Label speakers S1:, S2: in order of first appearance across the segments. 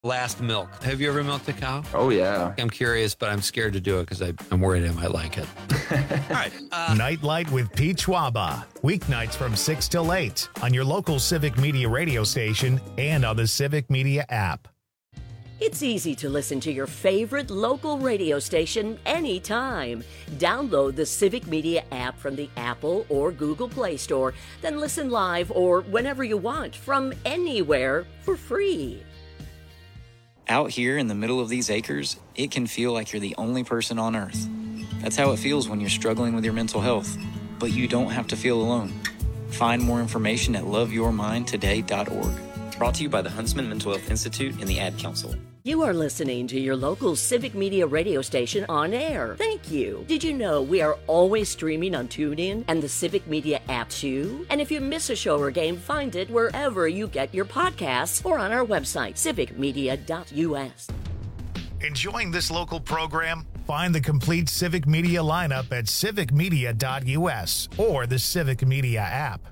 S1: Last milk. Have you ever milked a cow?
S2: Oh, yeah.
S1: I'm curious, but I'm scared to do it because I'm worried I might like it. All right.
S3: Nightlight with Pete Schwaba. Weeknights from 6 till 8 on your local Civic Media radio station and on the Civic Media app.
S4: It's easy to listen to your favorite local radio station anytime. Download the Civic Media app from the Apple or Google Play Store, then listen live or whenever you want from anywhere for free.
S5: Out here in the middle of these acres, it can feel like you're the only person on Earth. That's how it feels when you're struggling with your mental health. But you don't have to feel alone. Find more information at loveyourmindtoday.org. Brought to you by the Huntsman Mental Health Institute and the Ad Council.
S4: You are listening to your local Civic Media radio station on air. Thank you. Did you know we are always streaming on TuneIn and the Civic Media app too? And if you miss a show or game, find it wherever you get your podcasts or on our website, civicmedia.us.
S3: Enjoying this local program? Find the complete Civic Media lineup at civicmedia.us or the Civic Media app.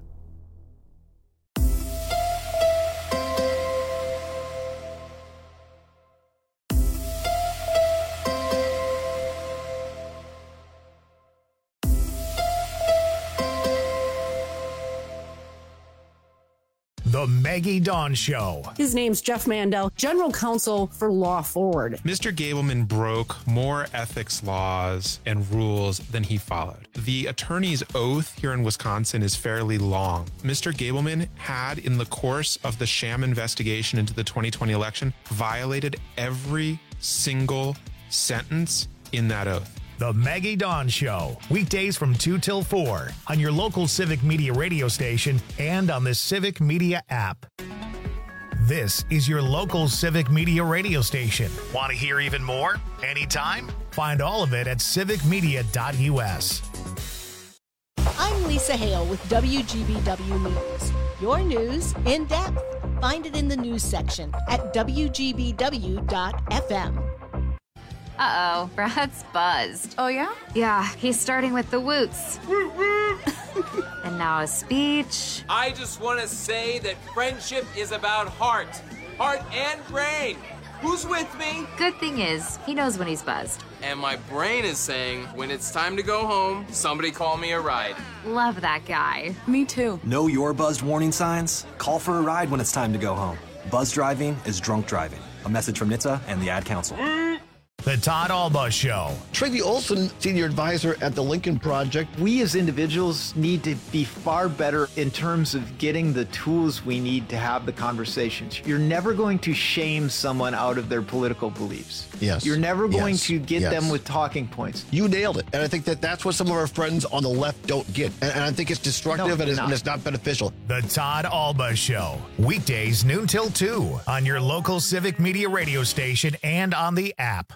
S3: The Maggie Dawn Show.
S6: His name's Jeff Mandel, General Counsel for Law Forward.
S7: Mr. Gableman broke more ethics laws and rules than he followed. The attorney's oath here in Wisconsin is fairly long. Mr. Gableman had, in the course of the sham investigation into the 2020 election, violated every single sentence in that oath.
S3: The Maggie Dawn Show, weekdays from 2 till 4 on your local Civic Media radio station and on the Civic Media app. This is your local Civic Media radio station. Want to hear even more? Anytime? Find all of it at civicmedia.us.
S8: I'm Lisa Hale with WGBW News. Your news in depth. Find it in the news section at WGBW.fm.
S9: Uh-oh, Brad's buzzed.
S10: Oh, yeah?
S9: Yeah, he's starting with the woots. And now a speech.
S11: I just want to say that friendship is about heart and brain. Who's with me?
S9: Good thing is, he knows when he's buzzed.
S11: And my brain is saying, when it's time to go home, somebody call me a ride.
S9: Love that guy.
S10: Me too.
S12: Know your buzzed warning signs? Call for a ride when it's time to go home. Buzz driving is drunk driving. A message from NHTSA and the Ad Council.
S3: The Todd Alba Show.
S13: Tracy Olson, Senior Advisor at the Lincoln Project.
S14: We as individuals need to be far better in terms of getting the tools we need to have the conversations. You're never going to shame someone out of their political beliefs.
S13: Yes.
S14: You're never going to get them with talking points.
S13: You nailed it. And I think that's what some of our friends on the left don't get. And I think it's destructive and it's not beneficial.
S3: The Todd Alba Show. Weekdays noon till 2 on your local Civic Media radio station and on the app.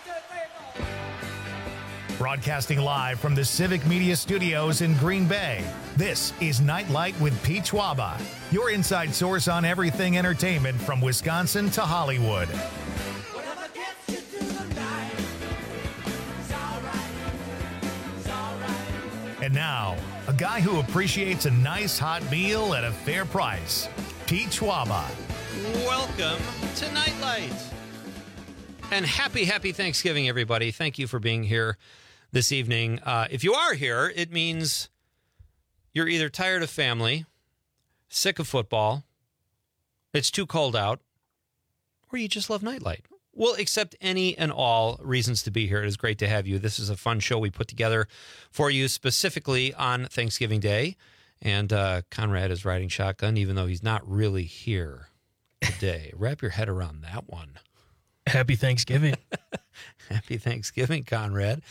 S3: Broadcasting live from the Civic Media Studios in Green Bay, this is Nightlight with Pete Schwaba, your inside source on everything entertainment from Wisconsin to Hollywood. And now, a guy who appreciates a nice hot meal at a fair price, Pete Schwaba.
S1: Welcome to Nightlight. And happy Thanksgiving, everybody. Thank you for being here this evening. If you are here, it means you're either tired of family, sick of football, it's too cold out, or you just love Nightlight. We'll accept any and all reasons to be here. It is great to have you. This is a fun show we put together for you specifically on Thanksgiving Day. And Conrad is riding shotgun, even though he's not really here today. Wrap your head around that one.
S2: Happy Thanksgiving.
S1: Happy Thanksgiving, Conrad.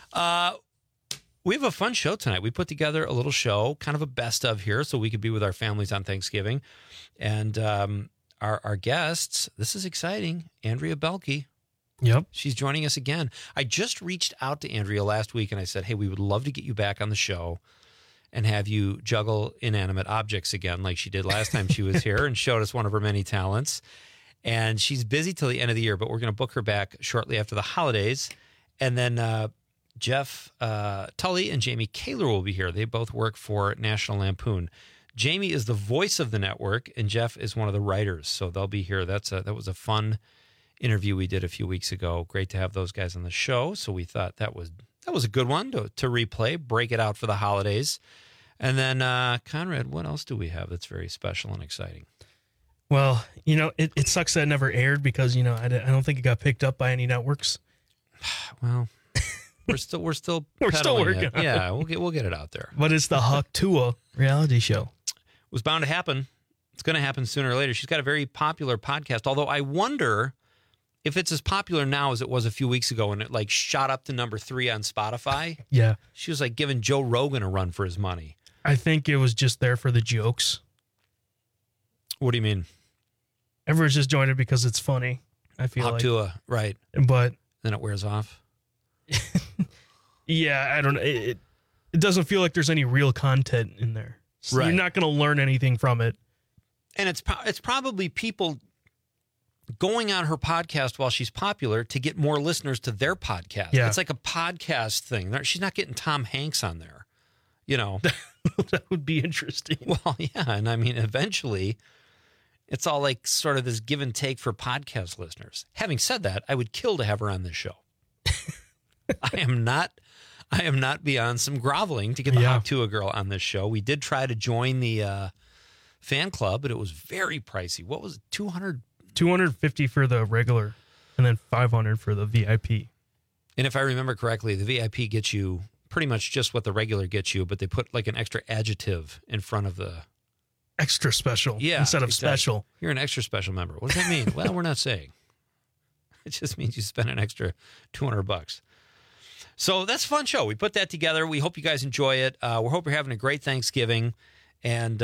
S1: We have a fun show tonight. We put together a little show, kind of a best of here, so we could be with our families on Thanksgiving. And our guests, this is exciting, Andrea Belke.
S2: Yep.
S1: She's joining us again. I just reached out to Andrea last week, and I said, hey, we would love to get you back on the show and have you juggle inanimate objects again like she did last time she was here and showed us one of her many talents. And she's busy till the end of the year, but we're going to book her back shortly after the holidays. And then Jeff Tully and Jamie Kaler will be here. They both work for National Lampoon. Jamie is the voice of the network, and Jeff is one of the writers, so they'll be here. That was a fun interview we did a few weeks ago. Great to have those guys on the show, so we thought that was a good one to replay, break it out for the holidays. And then, Conrad, what else do we have that's very special and exciting?
S2: Well, it sucks that it never aired because, I don't think it got picked up by any networks.
S1: Well, we're still
S2: working
S1: it.
S2: on it.
S1: Yeah, we'll get it out there.
S2: But it's the Huck Tua reality show.
S1: It was bound to happen. It's going to happen sooner or later. She's got a very popular podcast, although I wonder if it's as popular now as it was a few weeks ago and it shot up to number 3 on Spotify.
S2: Yeah.
S1: She was giving Joe Rogan a run for his money.
S2: I think it was just there for the jokes.
S1: What do you mean?
S2: Everyone's just joined it because it's funny, I feel like.
S1: Tua, right.
S2: But
S1: then it wears off.
S2: Yeah, I don't know. It doesn't feel like there's any real content in there. So
S1: right.
S2: You're not going to learn anything from it.
S1: And it's probably people going on her podcast while she's popular to get more listeners to their podcast.
S2: Yeah.
S1: It's like a podcast thing. She's not getting Tom Hanks on there,
S2: That would be interesting.
S1: Well, yeah. And I mean, eventually it's all sort of this give and take for podcast listeners. Having said that, I would kill to have her on this show. I am not beyond some groveling to get the Hot Tua girl on this show. We did try to join the fan club, but it was very pricey. What was it?
S2: $250 for the regular and then $500 for the VIP.
S1: And if I remember correctly, the VIP gets you pretty much just what the regular gets you, but they put an extra adjective in front of the
S2: extra special instead of special.
S1: You're an extra special member. What does that mean? Well, we're not saying. It just means you spend an extra $200. So that's a fun show. We put that together. We hope you guys enjoy it. We hope you're having a great Thanksgiving. And,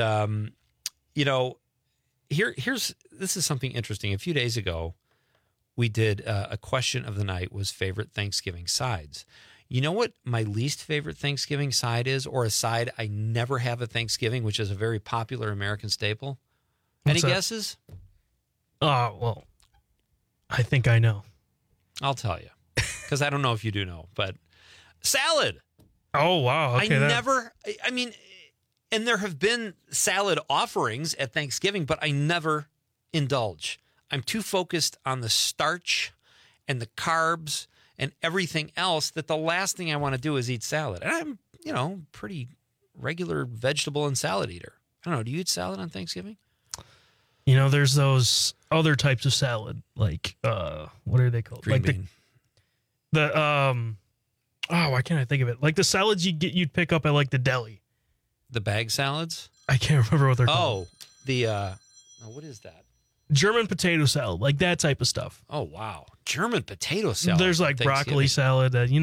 S1: this is something interesting. A few days ago, we did a question of the night was favorite Thanksgiving sides. You know what my least favorite Thanksgiving side is, or a side I never have at Thanksgiving, which is a very popular American staple? Any guesses?
S2: Oh, well, I think I know.
S1: I'll tell you, because I don't know if you do know, but salad.
S2: Oh, wow. Okay,
S1: and there have been salad offerings at Thanksgiving, but I never indulge. I'm too focused on the starch and the carbs and everything else that the last thing I want to do is eat salad. And I'm, pretty regular vegetable and salad eater. I don't know. Do you eat salad on Thanksgiving?
S2: There's those other types of salad, what are they called?
S1: Green bean.
S2: Why can't I think of it? Like the salads you'd pick up at the deli.
S1: The bag salads?
S2: I can't remember what they're called.
S1: What is that?
S2: German potato salad, like that type of stuff.
S1: Oh, wow. German potato salad.
S2: There's broccoli salad that,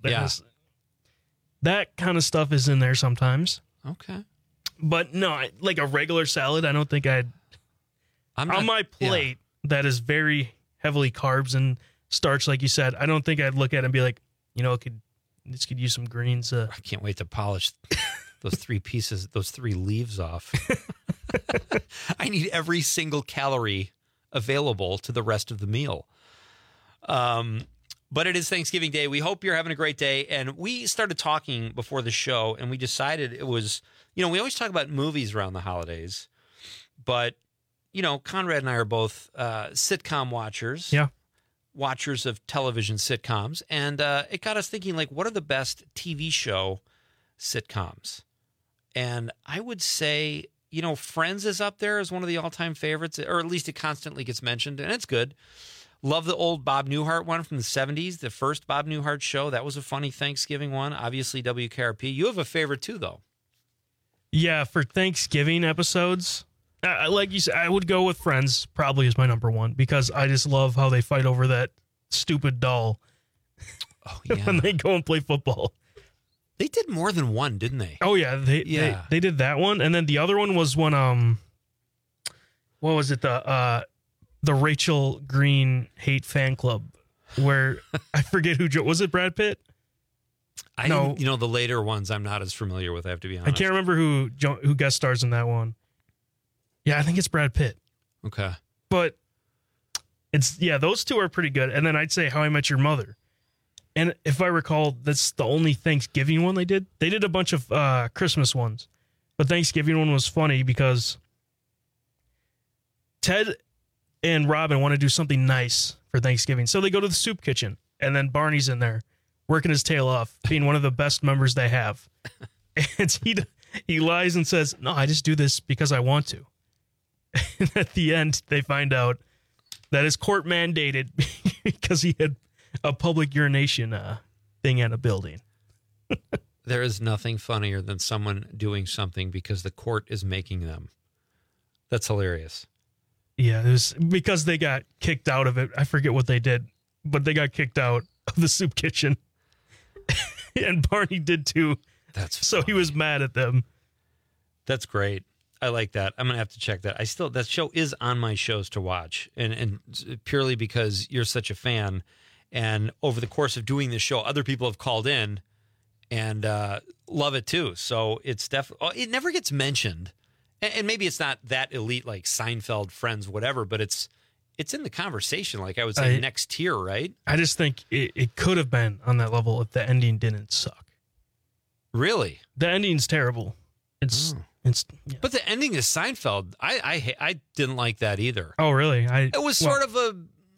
S2: that kind of stuff is in there sometimes.
S1: Okay.
S2: But no, like a regular salad, I don't think on my plate that is very heavily carbs and starch, like you said, I don't think I'd look at it and be like, this could use some greens.
S1: I can't wait to polish those three leaves off. I need every single calorie available to the rest of the meal. But it is Thanksgiving Day. We hope you're having a great day. And we started talking before the show, and we decided it was, we always talk about movies around the holidays, but, Conrad and I are both sitcom watchers.
S2: Yeah.
S1: Watchers of television sitcoms. And it got us thinking, what are the best TV show sitcoms? And I would say, Friends is up there as one of the all-time favorites, or at least it constantly gets mentioned, and it's good. Love the old Bob Newhart one from the 70s, the first Bob Newhart show. That was a funny Thanksgiving one. Obviously, WKRP. You have a favorite, too, though.
S2: Yeah, for Thanksgiving episodes, like you said, I would go with Friends probably as my number one, because I just love how they fight over that stupid doll when they go and play football.
S1: They did more than one, didn't they?
S2: Oh, yeah. They did that one. And then the other one was when, what was it? The Rachel Green hate fan club, where I forget who was it. Brad Pitt?
S1: No, the later ones I'm not as familiar with. I have to be honest.
S2: I can't remember who guest stars in that one. Yeah, I think it's Brad Pitt.
S1: Okay,
S2: but those two are pretty good. And then I'd say How I Met Your Mother. And if I recall, that's the only Thanksgiving one they did. They did a bunch of Christmas ones, but Thanksgiving one was funny because Ted and Robin want to do something nice for Thanksgiving. So they go to the soup kitchen, and then Barney's in there working his tail off, being one of the best members they have. And he lies and says, "No, I just do this because I want to." And at the end, they find out that is court mandated because he had a public urination thing at a building.
S1: There is nothing funnier than someone doing something because the court is making them. That's hilarious.
S2: Yeah, it was because they got kicked out of it. I forget what they did, but they got kicked out of the soup kitchen. And Barney did too. So he was mad at them.
S1: That's great. I like that. I'm going to have to check that. That show is on my shows to watch, and purely because you're such a fan. And over the course of doing this show, other people have called in and love it too. So it's definitely, it never gets mentioned. And maybe it's not that elite like Seinfeld, Friends, whatever, but it's in the conversation. Like I would say next tier, right?
S2: I just think it could have been on that level if the ending didn't suck.
S1: Really?
S2: The ending's terrible. It's
S1: But the ending is Seinfeld. I didn't like that either.
S2: Oh, really?
S1: It was sort of a,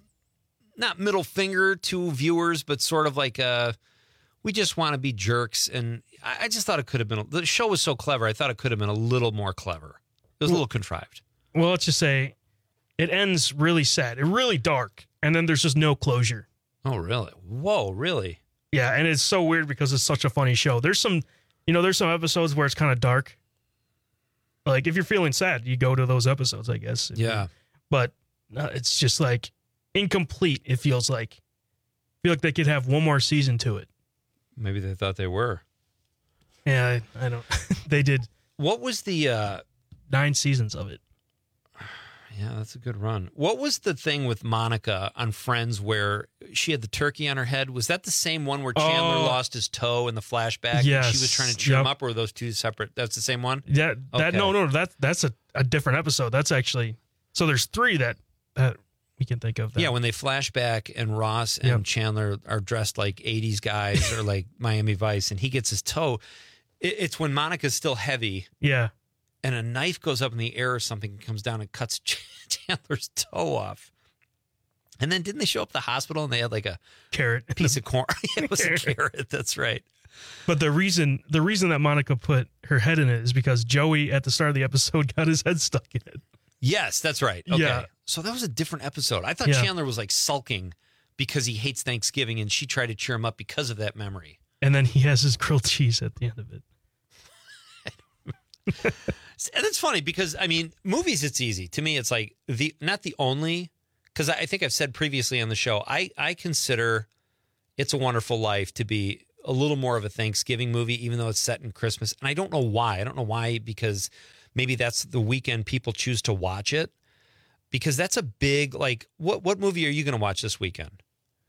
S1: not middle finger to viewers, but sort of like we just want to be jerks. And I just thought it could have been, the show was so clever. I thought it could have been a little more clever. It was a little contrived.
S2: Well, let's just say it ends really sad and really dark. And then there's just no closure.
S1: Oh, really? Whoa, really?
S2: Yeah. And it's so weird because it's such a funny show. There's some episodes where it's kind of dark. Like if you're feeling sad, you go to those episodes, I guess.
S1: Yeah.
S2: But it's just like incomplete. It feels like. I feel like they could have one more season to it.
S1: Maybe they thought they were.
S2: Yeah, I don't. They did.
S1: What was the
S2: 9 seasons of it?
S1: Yeah, that's a good run. What was the thing with Monica on Friends where she had the turkey on her head? Was that the same one where Chandler lost his toe in the flashback?
S2: Yes.
S1: And she was trying to cheer him up, or were those two separate? That's the same one?
S2: Yeah.
S1: Okay.
S2: No. That's a different episode. That's actually, so there's 3 that we can think of.
S1: Yeah, when they flash back and Ross and Chandler are dressed like 80s guys or like Miami Vice, and he gets his toe. It's when Monica's still heavy.
S2: Yeah.
S1: And a knife goes up in the air or something and comes down and cuts Chandler's toe off. And then didn't they show up at the hospital and they had like a
S2: carrot
S1: piece of corn? It was a carrot. That's right.
S2: But the reason that Monica put her head in it is because Joey at the start of the episode got his head stuck in it.
S1: Yes, that's right. Okay.
S2: Yeah.
S1: So that was a different episode. I thought Chandler was like sulking because he hates Thanksgiving and she tried to cheer him up because of that memory.
S2: And then he has his grilled cheese at the end of it.
S1: And it's funny because, I mean, movies, it's easy. To me, it's like not the only, because I think I've said previously on the show, I consider It's a Wonderful Life to be a little more of a Thanksgiving movie, even though it's set in Christmas. And I don't know why. I don't know why, because maybe that's the weekend people choose to watch it. Because that's a big, like, what movie are you going to watch this weekend?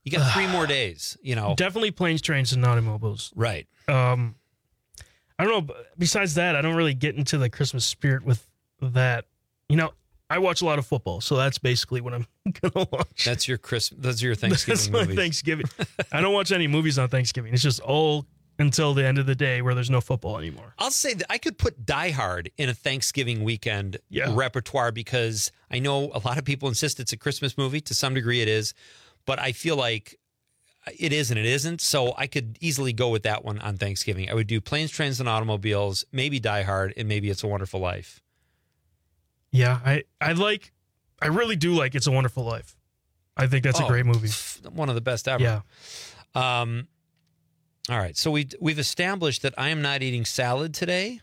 S1: You got 3 more days,
S2: Definitely planes, trains, and automobiles.
S1: Right.
S2: I don't know. Besides that, I don't really get into the Christmas spirit with that. I watch a lot of football, so that's basically what I'm gonna watch.
S1: That's your Thanksgiving.
S2: That's my
S1: movies.
S2: Thanksgiving. I don't watch any movies on Thanksgiving. It's just all until the end of the day where there's no football anymore.
S1: I'll say that I could put Die Hard in a Thanksgiving weekend repertoire because I know a lot of people insist it's a Christmas movie. To some degree, it is, but I feel like it is and it isn't. So I could easily go with that one on Thanksgiving. I would do Planes, Trains, and Automobiles, maybe Die Hard, and maybe It's a Wonderful Life.
S2: Yeah, I really do like It's a Wonderful Life. I think that's a great movie.
S1: One of the best ever.
S2: Yeah.
S1: All right. So we've established that I am not eating salad today.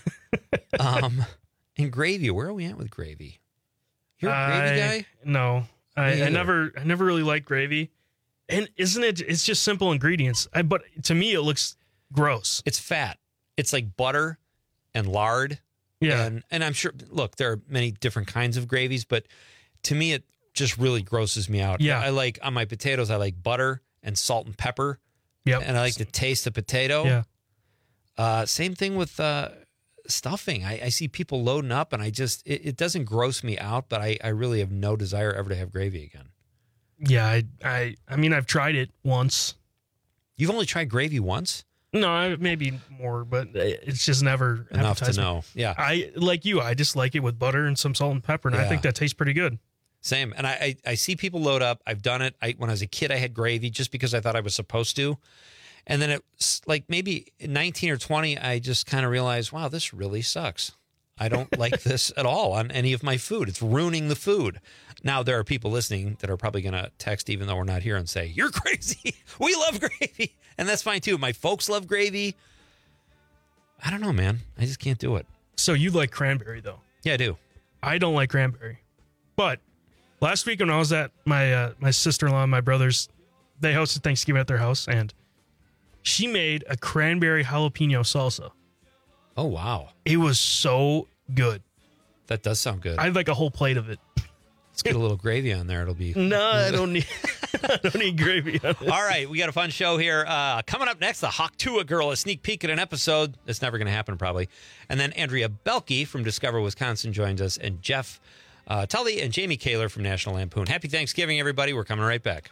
S1: And gravy. Where are we at with gravy? You're a gravy guy?
S2: No. I never really liked gravy. And it's just simple ingredients. But to me it looks gross.
S1: It's fat. It's like butter and lard.
S2: Yeah.
S1: And I'm sure, look, there are many different kinds of gravies, but to me, it just really grosses me out.
S2: Yeah.
S1: On my potatoes, I like butter and salt and pepper.
S2: Yep.
S1: And I like to taste the potato.
S2: Yeah.
S1: Same thing with stuffing. I see people loading up and it doesn't gross me out, but I really have no desire ever to have gravy again.
S2: Yeah. I mean, I've tried it once.
S1: You've only tried gravy once?
S2: No, maybe more, but it's just never
S1: enough to know. Yeah.
S2: I just like it with butter and some salt and pepper, and I think that tastes pretty good.
S1: Same. And I see people load up. I've done it. When I was a kid, I had gravy just because I thought I was supposed to. And then it's like maybe 19 or 20, I just kind of realized, wow, this really sucks. I don't like this at all on any of my food. It's ruining the food. Now, there are people listening that are probably going to text, even though we're not here, and say, you're crazy. We love gravy. And that's fine, too. My folks love gravy. I don't know, man. I just can't do it.
S2: So you like cranberry, though?
S1: Yeah, I do.
S2: I don't like cranberry. But last week when I was at my sister-in-law and my brothers, they hosted Thanksgiving at their house, and she made a cranberry jalapeno salsa.
S1: Oh, wow.
S2: It was so good.
S1: That does sound good.
S2: I had like a whole plate of it.
S1: Let's get a little gravy on there. It'll be...
S2: No, I don't need gravy on it.
S1: All right, we got a fun show here. Coming up next, the Hawktua Girl, a sneak peek at an episode. That's never going to happen, probably. And then Andrea Belke from Discover Wisconsin joins us, and Jeff Tully and Jamie Kaler from National Lampoon. Happy Thanksgiving, everybody. We're coming right back.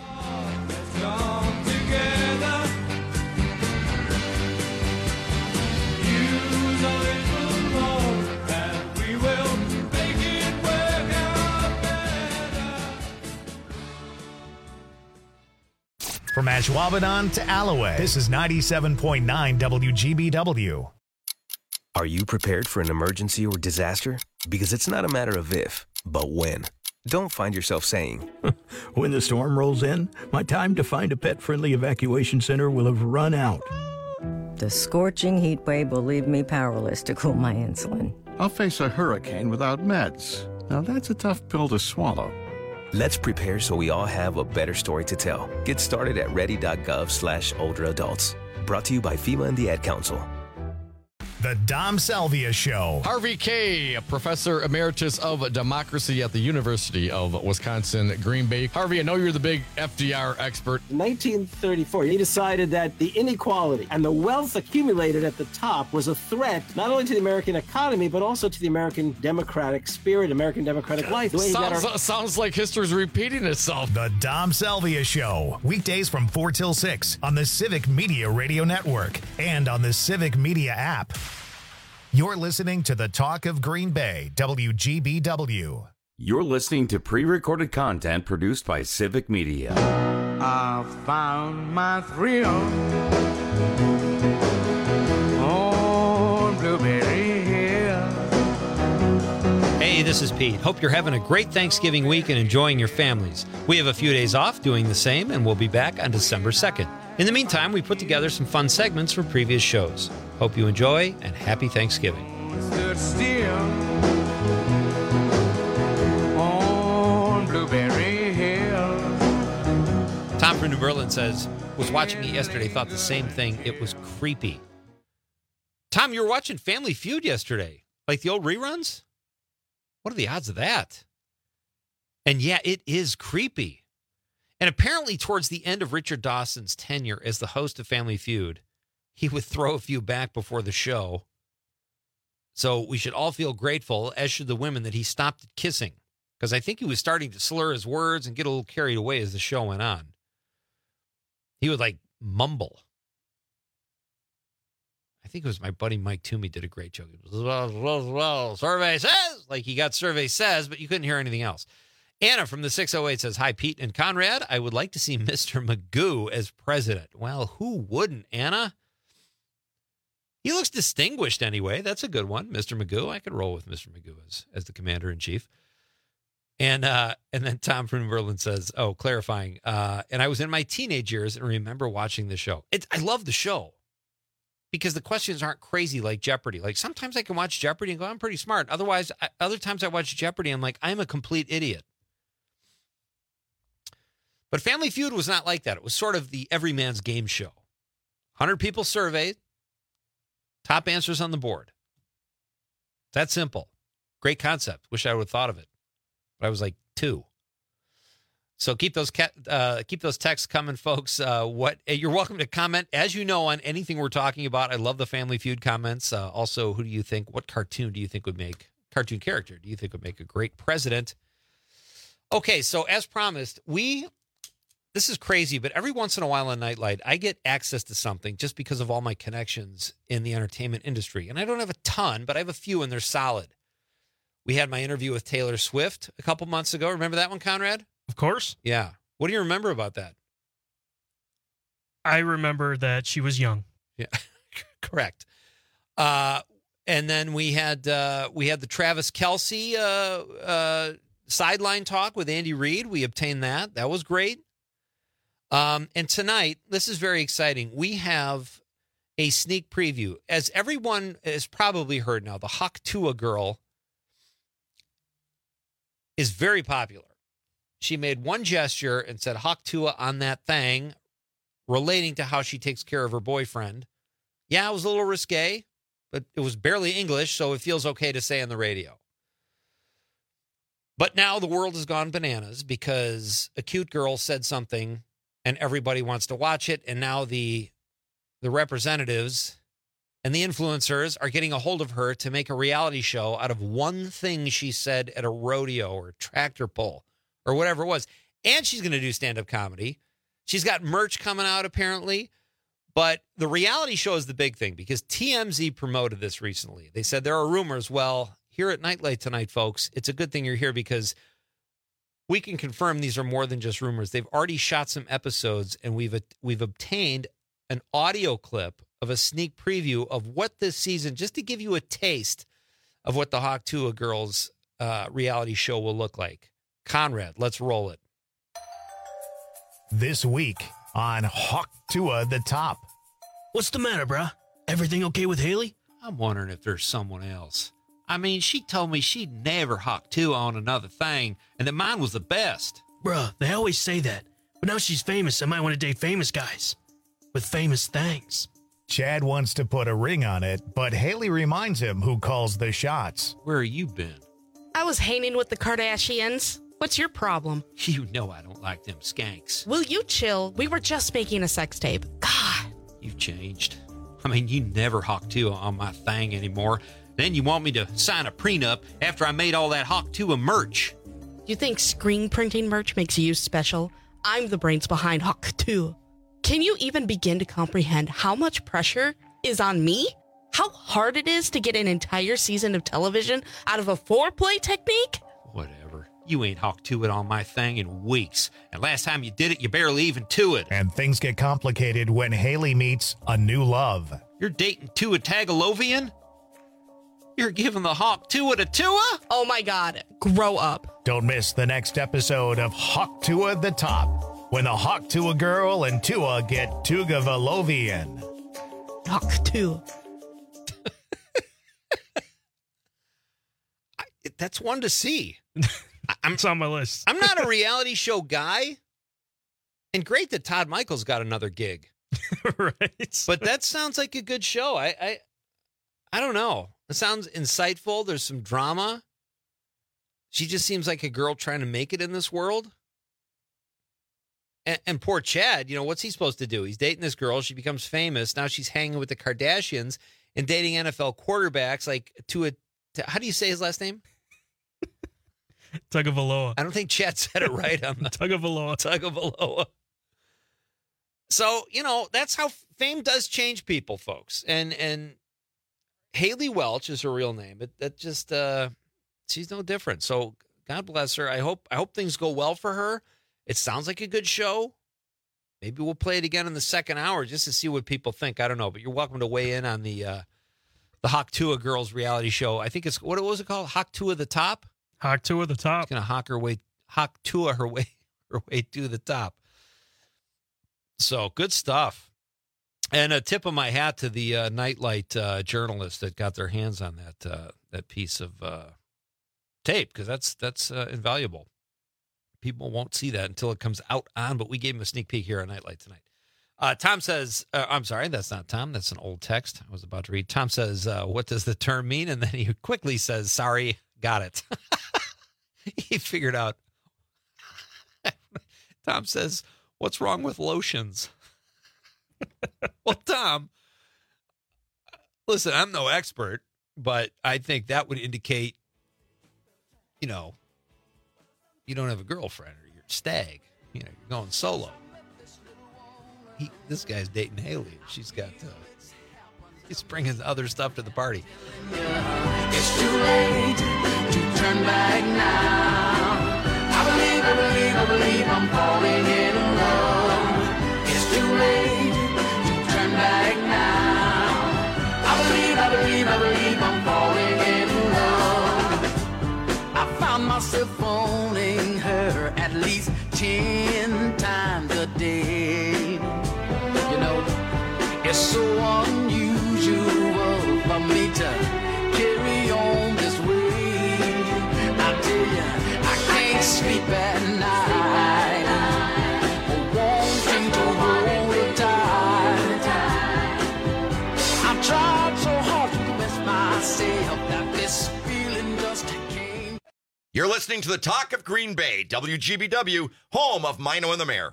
S3: From Ashwaubenon to Alloway, this is 97.9 WGBW.
S10: Are you prepared for an emergency or disaster? Because it's not a matter of if, but when. Don't find yourself saying,
S15: when the storm rolls in, my time to find a pet-friendly evacuation center will have run out.
S16: The scorching heat wave will leave me powerless to cool my insulin.
S17: I'll face a hurricane without meds. Now that's a tough pill to swallow.
S10: Let's prepare so we all have a better story to tell. Get started at ready.gov/older adults. Brought to you by FEMA and the Ad Council.
S3: The Dom Salvia Show.
S18: Harvey Kaye, Professor Emeritus of Democracy at the University of Wisconsin, Green Bay. Harvey, I know you're the big FDR expert.
S19: In 1934, he decided that the inequality and the wealth accumulated at the top was a threat not only to the American economy, but also to the American democratic spirit, American democratic life.
S18: Sounds like history's repeating itself.
S3: The Dom Salvia Show. Weekdays from 4 till 6 on the Civic Media Radio Network and on the Civic Media app. You're listening to the Talk of Green Bay, WGBW.
S20: You're listening to pre-recorded content produced by Civic Media.
S21: I found my thrill on Blueberry Hill.
S1: Hey, this is Pete. Hope you're having a great Thanksgiving week and enjoying your families. We have a few days off doing the same, and we'll be back on December 2nd. In the meantime, we put together some fun segments for previous shows. Hope you enjoy, and happy Thanksgiving.
S21: Stood still on Blueberry Hill.
S1: Tom from New Berlin says, was watching it yesterday, thought the same thing. It was creepy. Tom, you were watching Family Feud yesterday, like the old reruns? What are the odds of that? And yeah, it is creepy. And apparently towards the end of Richard Dawson's tenure as the host of Family Feud, he would throw a few back before the show. So we should all feel grateful, as should the women, that he stopped at kissing. Because I think he was starting to slur his words and get a little carried away as the show went on. He would mumble. I think it was my buddy Mike Toomey did a great joke. He was, survey says, like he got survey says, but you couldn't hear anything else. Anna from the 608 says, hi, Pete and Conrad. I would like to see Mr. Magoo as president. Well, who wouldn't, Anna? He looks distinguished anyway. That's a good one, Mr. Magoo. I could roll with Mr. Magoo as the commander-in-chief. And then Tom from Berlin says, oh, clarifying. And I was in my teenage years and remember watching the show. I love the show because the questions aren't crazy like Jeopardy. Like sometimes I can watch Jeopardy and go, I'm pretty smart. Otherwise, other times I watch Jeopardy, I'm like, I'm a complete idiot. But Family Feud was not like that. It was sort of the everyman's game show. 100 people surveyed. Top answers on the board. That simple. Great concept. Wish I would have thought of it. But I was like 2. So keep those texts coming, folks. You're welcome to comment, as you know, on anything we're talking about. I love the Family Feud comments. Also, who do you think? What cartoon character do you think would make a great president? Okay, so as promised, this is crazy, but every once in a while on Nightlight, I get access to something just because of all my connections in the entertainment industry. And I don't have a ton, but I have a few, and they're solid. We had my interview with Taylor Swift a couple months ago. Remember that one, Conrad?
S2: Of course.
S1: Yeah. What do you remember about that?
S2: I remember that she was young.
S1: Yeah, correct. And then we had the Travis Kelce sideline talk with Andy Reid. We obtained that. That was great. And tonight, this is very exciting. We have a sneak preview. As everyone has probably heard now, the Hawk Tuah girl is very popular. She made one gesture and said Hawk Tuah on that thing relating to how she takes care of her boyfriend. Yeah, it was a little risque, but it was barely English, so it feels okay to say on the radio. But now the world has gone bananas because a cute girl said something and everybody wants to watch it. And now the representatives and the influencers are getting a hold of her to make a reality show out of one thing she said at a rodeo or a tractor pull or whatever it was. And she's going to do stand-up comedy. She's got merch coming out apparently. But the reality show is the big thing because TMZ promoted this recently. They said there are rumors. Well, here at Nightlight tonight, folks, it's a good thing you're here because we can confirm these are more than just rumors. They've already shot some episodes, and we've obtained an audio clip of a sneak preview of what this season, just to give you a taste of what the Hawk Tuah Girls reality show will look like. Conrad, let's roll it.
S3: This week on Hawk Tuah the Top.
S15: What's the matter, bruh? Everything okay with Haley?
S1: I'm wondering if there's someone else. I mean, she told me she'd never Hawk Tuah on another thing, and that mine was the best.
S15: Bruh, they always say that. But now she's famous. I might want to date famous guys with famous things.
S3: Chad wants to put a ring on it, but Haley reminds him who calls the shots.
S1: Where have you been?
S5: I was hanging with the Kardashians. What's your problem?
S1: You know I don't like them skanks.
S5: Will you chill? We were just making a sex tape. God.
S1: You've changed. I mean, you never Hawk Tuah on my thing anymore. Then you want me to sign a prenup after I made all that Hawk Tuah merch.
S5: You think screen printing merch makes you special? I'm the brains behind Hawk Tuah. Can you even begin to comprehend how much pressure is on me? How hard it is to get an entire season of television out of a foreplay technique?
S1: Whatever. You ain't Hawk Tuah on my thing in weeks. And last time you did it, you barely even to it.
S3: And things get complicated when Haley meets a new love.
S1: You're dating Tua Tagovailoa? You're giving the Hawk Tuah to Tua?
S5: Oh my God, grow up.
S3: Don't miss the next episode of Hawk Tuah the Top, when the Hawk Tuah girl and Tua get Tagovailoan.
S5: Hawk Tuah.
S1: That's one to see.
S2: It's on my list.
S1: I'm not a reality show guy. And great that Todd Michaels got another gig.
S2: Right.
S1: But that sounds like a good show. I don't know. It sounds insightful. There's some drama. She just seems like a girl trying to make it in this world. And poor Chad, what's he supposed to do? He's dating this girl. She becomes famous. Now she's hanging with the Kardashians and dating NFL quarterbacks how do you say his last name?
S2: Tagovailoa.
S1: I don't think Chad said it right on the
S2: Tagovailoa.
S1: Tagovailoa. So, that's how fame does change people, folks. And Haley Welch is her real name. That just she's no different. So God bless her. I hope things go well for her. It sounds like a good show. Maybe we'll play it again in the second hour just to see what people think. I don't know, but you're welcome to weigh in on the Hawk Tua Girls reality show. I think what was it called? Hawk Tua the Top?
S2: Hawk Tua the Top.
S1: She's going to Hawk Tua her way to the top. So good stuff. And a tip of my hat to the Nightlight journalists that got their hands on that piece of tape, because that's invaluable. People won't see that until it comes out on, but we gave him a sneak peek here on Nightlight tonight. Tom says, I'm sorry, that's not Tom. That's an old text I was about to read. Tom says, what does the term mean? And then he quickly says, sorry, got it. He figured out. Tom says, what's wrong with lotions? Well, Tom, listen, I'm no expert, but I think that would indicate, you don't have a girlfriend or you're a stag. You're going solo. This guy's dating Haley. She's got, he's bringing other stuff to the party.
S21: It's too late to turn back now. I believe I'm falling in love. It's too late to turn back now. I believe I'm falling in love. I found myself phoning her at least 10 times a day. It's so unusual for me to carry on this way. I tell you, I can't sleep at night, wanting to hold her tight. I've tried so hard to convince myself that this feeling just came.
S4: You're listening to the Talk of Green Bay, WGBW, home of Mino and the Mayor.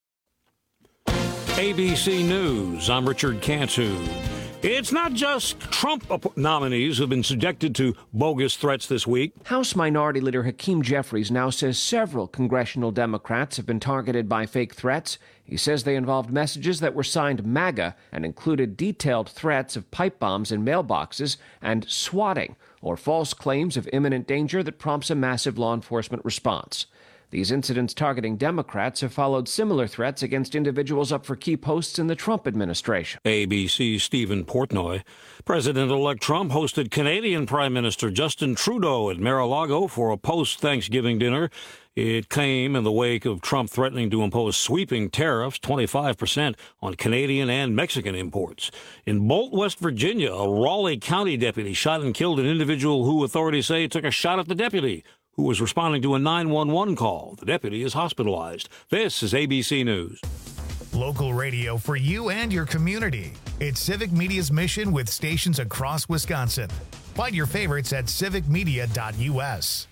S22: ABC News, I'm Richard Cantu. It's not just Trump nominees who've been subjected to bogus threats this week.
S23: House Minority Leader Hakeem Jeffries now says several congressional Democrats have been targeted by fake threats. He says they involved messages that were signed MAGA and included detailed threats of pipe bombs in mailboxes and swatting, or false claims of imminent danger that prompts a massive law enforcement response. These incidents targeting Democrats have followed similar threats against individuals up for key posts in the Trump administration.
S22: ABC's Stephen Portnoy. President-elect Trump hosted Canadian Prime Minister Justin Trudeau at Mar-a-Lago for a post-Thanksgiving dinner. It came in the wake of Trump threatening to impose sweeping tariffs, 25%, on Canadian and Mexican imports. In Bolt, West Virginia, a Raleigh County deputy shot and killed an individual who authorities say took a shot at the deputy, who was responding to a 911 call. The deputy is hospitalized. This is ABC News.
S3: Local radio for you and your community. It's Civic Media's mission with stations across Wisconsin. Find your favorites at civicmedia.us.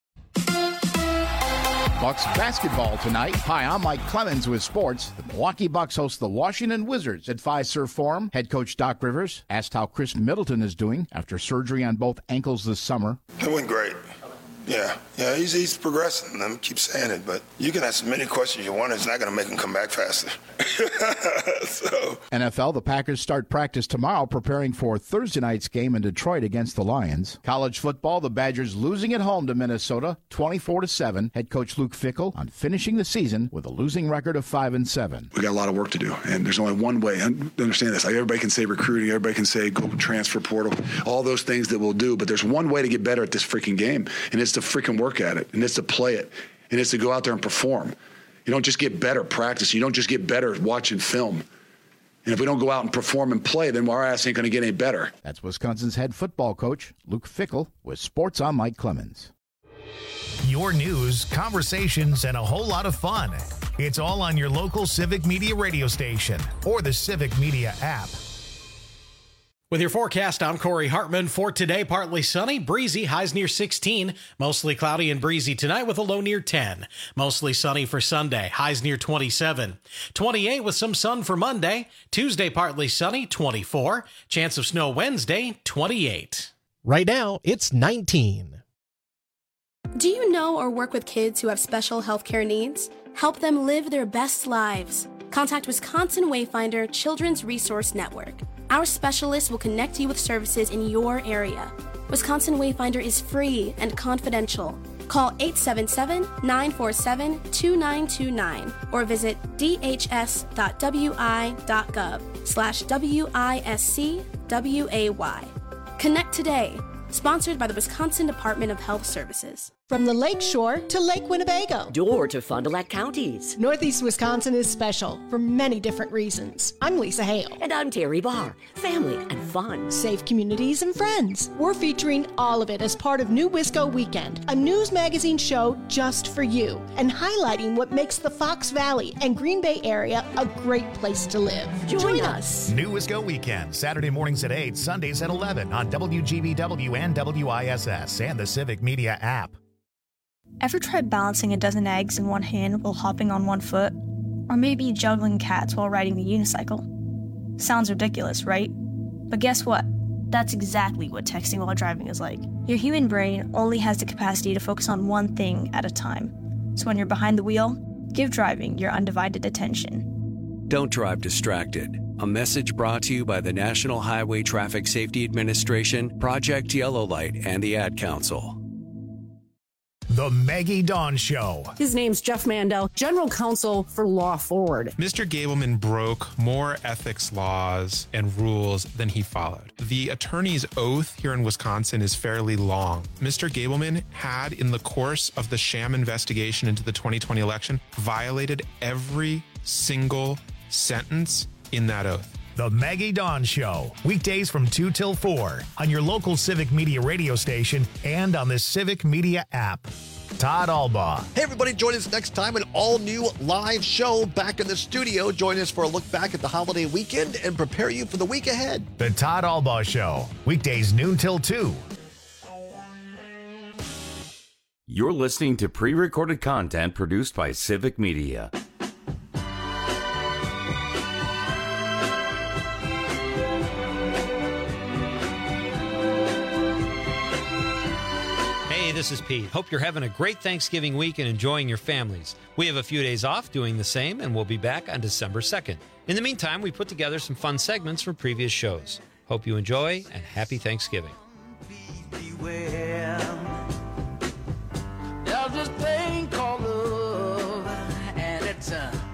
S24: Bucks basketball tonight. Hi, I'm Mike Clemens with sports. The Milwaukee Bucks host the Washington Wizards at Fiserv Forum. Head coach Doc Rivers asked how Chris Middleton is doing after surgery on both ankles this summer.
S25: It went great. Yeah, he's progressing. I keep saying it, but you can ask as many questions you want. It's not going to make him come back faster.
S24: NFL, the Packers start practice tomorrow, preparing for Thursday night's game in Detroit against the Lions. College football, the Badgers losing at home to Minnesota, 24-7. Head coach Luke Fickell on finishing the season with a losing record of 5-7.
S26: We got a lot of work to do, and there's only one way. Understand this. Like, everybody can say recruiting, everybody can say go transfer portal, all those things that we'll do, but there's one way to get better at this freaking game, and it's to freaking work at it, and it's to play it, and it's to go out there and perform. You don't just get better practicing. You don't just get better watching film. And if we don't go out and perform and play, then our ass ain't going to get any better.
S24: That's Wisconsin's head football coach, Luke Fickell, with Sports on Mike Clemens.
S3: Your news, conversations, and a whole lot of fun. It's all on your local Civic Media radio station or the Civic Media app.
S6: With your forecast, I'm Corey Hartman. For today, partly sunny, breezy, highs near 16. Mostly cloudy and breezy tonight with a low near 10. Mostly sunny for Sunday, highs near 27. 28 with some sun for Monday. Tuesday, partly sunny, 24. Chance of snow Wednesday, 28.
S7: Right now, it's 19.
S8: Do you know or work with kids who have special healthcare needs? Help them live their best lives. Contact Wisconsin Wayfinder Children's Resource Network. Our specialists will connect you with services in your area. Wisconsin Wayfinder is free and confidential. Call 877-947-2929 or visit dhs.wi.gov/WISCWAY. Connect today. Sponsored by the Wisconsin Department of Health Services.
S9: From the Lake Shore to Lake Winnebago.
S11: Or to Fond du Lac counties.
S9: Northeast Wisconsin is special for many different reasons. I'm Lisa Hale.
S11: And I'm Terry Barr. Family and fun.
S9: Safe communities and friends. We're featuring all of it as part of New Wisco Weekend, a news magazine show just for you, and highlighting what makes the Fox Valley and Green Bay area a great place to live. Join us.
S3: New Wisco Weekend, Saturday mornings at 8, Sundays at 11 on WGBW and WISS and the Civic Media app.
S12: Ever tried balancing a dozen eggs in one hand while hopping on one foot? Or maybe juggling cats while riding the unicycle? Sounds ridiculous, right? But guess what? That's exactly what texting while driving is like. Your human brain only has the capacity to focus on one thing at a time. So when you're behind the wheel, give driving your undivided attention.
S27: Don't drive distracted. A message brought to you by the National Highway Traffic Safety Administration, Project Yellow Light, and the Ad Council.
S3: The Maggie Dawn Show.
S28: His name's Jeff Mandel, General Counsel for Law Forward.
S29: Mr. Gableman broke more ethics laws and rules than he followed. The attorney's oath here in Wisconsin is fairly long. Mr. Gableman had, in the course of the sham investigation into the 2020 election, violated every single sentence in that oath.
S3: The Maggie Dawn Show, weekdays from 2 till 4 on your local Civic Media radio station and on the Civic Media app. Todd Albaugh.
S13: Hey, everybody, join us next time, an all-new live show back in the studio. Join us for a look back at the holiday weekend and prepare you for the week ahead.
S3: The Todd Albaugh Show, weekdays noon till 2.
S20: You're listening to pre-recorded content produced by Civic Media.
S1: This is Pete. Hope you're having a great Thanksgiving week and enjoying your families. We have a few days off doing the same, and we'll be back on December 2nd. In the meantime, we put together some fun segments from previous shows. Hope you enjoy, and happy Thanksgiving.
S21: There's this thing called love, and it's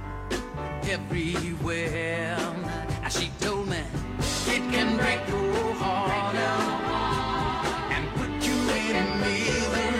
S21: everywhere. As she told me, it can break your heart and put you in misery.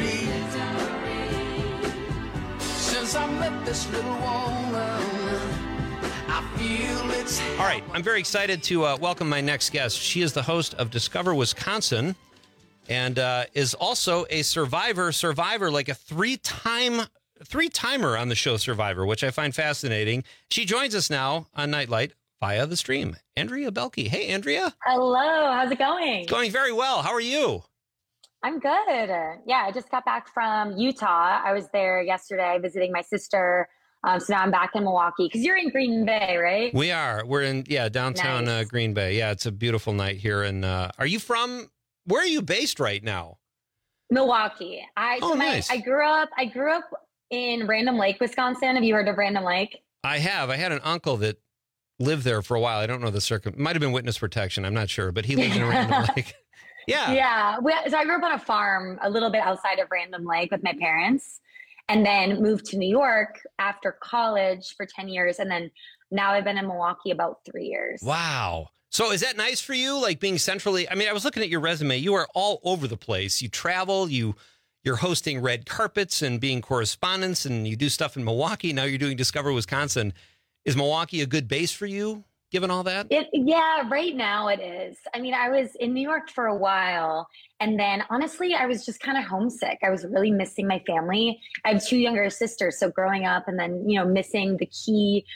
S21: Since I met this little woman, I feel it's.
S1: All right, I'm very excited to welcome my next guest. She is the host of Discover Wisconsin and is also a Survivor, like a three-timer on the show Survivor, which I find fascinating. She joins us now on Nightlight via the stream. Andrea Belke. Hey, Andrea.
S30: Hello. How's it going?
S1: It's going very well. How are you?
S30: I'm good. Yeah, I just got back from Utah. I was there yesterday visiting my sister. So now I'm back in Milwaukee because you're in Green Bay, right?
S1: We are. We're in, downtown
S30: Nice.
S1: Green Bay. Yeah, it's a beautiful night here. And are you from, where are you based right now?
S30: Milwaukee.
S1: Nice.
S30: I grew up in Random Lake, Wisconsin. Have you heard of Random Lake?
S1: I have. I had an uncle that lived there for a while. I don't know the might have been witness protection. I'm not sure, but he lived in Random Lake. Yeah.
S30: Yeah. So I grew up on a farm a little bit outside of Random Lake with my parents and then moved to New York after college for 10 years. And then now I've been in Milwaukee about 3 years.
S1: Wow. So is that nice for you? Like being centrally, I mean, I was looking at your resume. You are all over the place. You travel, you're hosting red carpets and being correspondents, and you do stuff in Milwaukee. Now you're doing Discover Wisconsin. Is Milwaukee a good base for you, given all that?
S30: Yeah, right now it is. I mean, I was in New York for a while, and then honestly, I was just kind of homesick. I was really missing my family. I have two younger sisters, so growing up and then, missing the key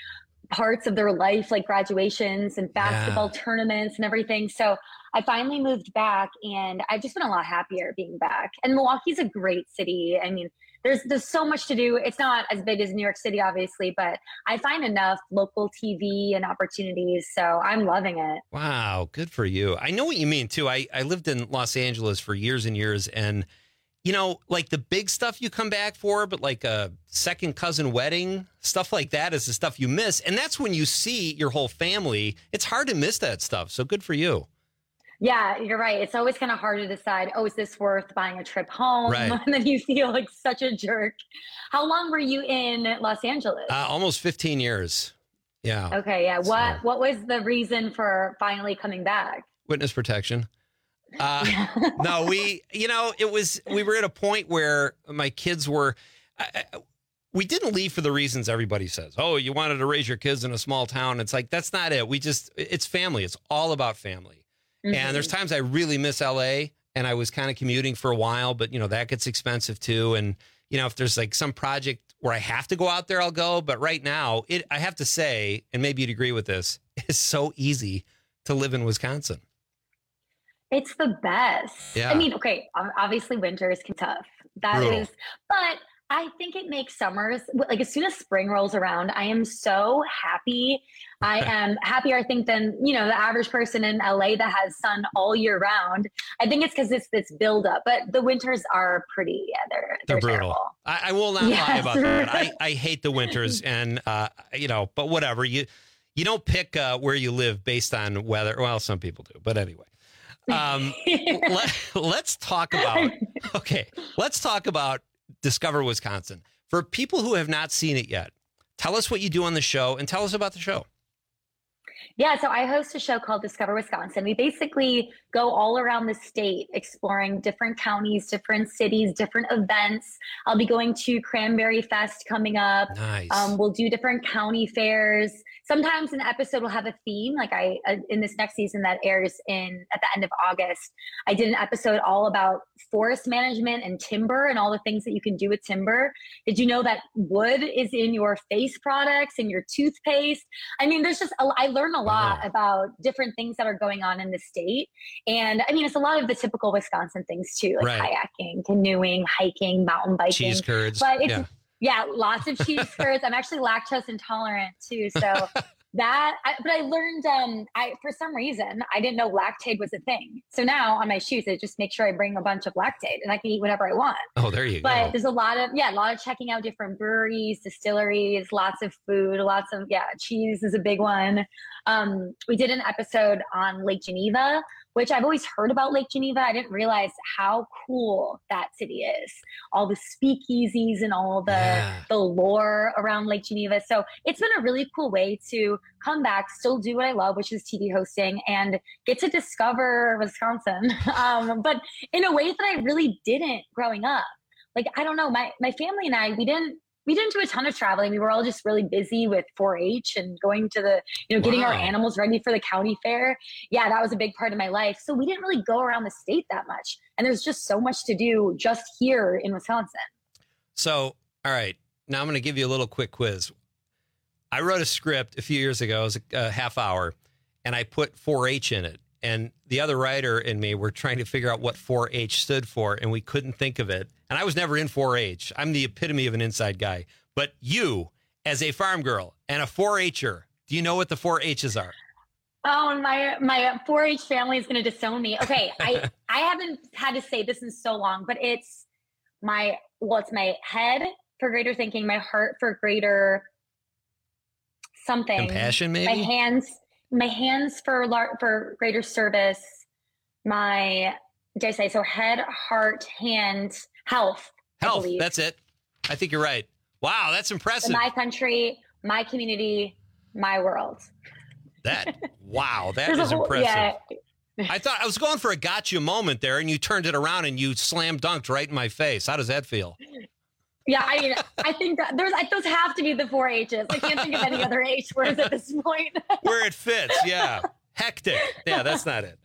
S30: parts of their life, like graduations and basketball tournaments and everything. So I finally moved back, and I've just been a lot happier being back. And Milwaukee's a great city. I mean, there's so much to do. It's not as big as New York City, obviously, but I find enough local TV and opportunities. So I'm loving it.
S1: Wow. Good for you. I know what you mean, too. I lived in Los Angeles for years and years. And, you know, like the big stuff you come back for, but like a second cousin wedding, stuff like that is the stuff you miss. And that's when you see your whole family. It's hard to miss that stuff. So good for you.
S30: Yeah, you're right. It's always kind of hard to decide, is this worth buying a trip home?
S1: Right.
S30: And then you feel like such a jerk. How long were you in Los Angeles?
S1: Almost 15 years. Yeah.
S30: Okay. Yeah. What was the reason for finally coming back?
S1: Witness protection. No, we were at a point where my kids were, we didn't leave for the reasons everybody says. Oh, you wanted to raise your kids in a small town. It's like, that's not it. It's family. It's all about family. And there's times I really miss LA, and I was kind of commuting for a while, but that gets expensive too. And, if there's like some project where I have to go out there, I'll go. But right now I have to say, and maybe you'd agree with this, it's so easy to live in Wisconsin.
S30: It's the best.
S1: Yeah.
S30: I mean, okay, obviously winters can be tough. That
S1: Brutal.
S30: is, but I think it makes summers, like as soon as spring rolls around, I am so happy. I am happier, I think, than, the average person in LA that has sun all year round. I think it's because it's this buildup, but the winters are pretty, they're
S1: brutal.
S30: terrible.
S1: I will not lie about that. I hate the winters, and, but whatever. You don't pick where you live based on weather. Well, some people do, but anyway. Let's talk about Discover Wisconsin. For people who have not seen it yet, tell us what you do on the show and tell us about the show.
S30: Yeah, so I host a show called Discover Wisconsin. We basically go all around the state exploring different counties, different cities, different events. I'll be going to Cranberry Fest coming up.
S1: Nice.
S30: We'll do different county fairs. Sometimes an episode will have a theme. Like in this next season that airs at the end of August, I did an episode all about forest management and timber and all the things that you can do with timber. Did you know that wood is in your face products and your toothpaste? I mean, I learned a lot about different things that are going on in the state. And I mean, it's a lot of the typical Wisconsin things too, like kayaking, canoeing, hiking, mountain biking.
S1: Cheese curds.
S30: But it's, yeah, lots of cheese curds. I'm actually lactose intolerant too. So but I learned, for some reason, I didn't know Lactaid was a thing. So now on my shoes, I just make sure I bring a bunch of Lactaid and I can eat whatever I want.
S1: Oh, there you go.
S30: But there's a lot of checking out different breweries, distilleries, lots of food, cheese is a big one. We did an episode on Lake Geneva, which I've always heard about Lake Geneva. I didn't realize how cool that city is. All the speakeasies and all the lore around Lake Geneva. So it's been a really cool way to come back, still do what I love, which is TV hosting, and get to discover Wisconsin. But in a way that I really didn't growing up. Like, I don't know, my family and I, we didn't do a ton of traveling. We were all just really busy with 4-H and going to getting our animals ready for the county fair. Yeah, that was a big part of my life. So we didn't really go around the state that much. And there's just so much to do just here in Wisconsin.
S1: So, all right, now I'm going to give you a little quick quiz. I wrote a script a few years ago. It was a half hour, and I put 4-H in it. And the other writer and me were trying to figure out what 4-H stood for, and we couldn't think of it. And I was never in 4-H. I'm the epitome of an inside guy. But you, as a farm girl and a 4-H'er, do you know what the 4-H's are?
S30: Oh, and my 4-H family is going to disown me. Okay, I haven't had to say this in so long, but it's my head for greater thinking, my heart for greater something.
S1: Compassion, maybe?
S30: My hands for greater service. So head, heart, hand, health.
S1: Health, that's it. I think you're right. Wow, that's impressive.
S30: My country, my community, my world.
S1: That is impressive. Yeah. I thought I was going for a gotcha moment there, and you turned it around and you slam dunked right in my face. How does that feel?
S30: Yeah, I mean, I think that those have to be the 4-H's. I can't think of any other H words at this point.
S1: Where it fits, yeah. Hectic. Yeah, that's not it.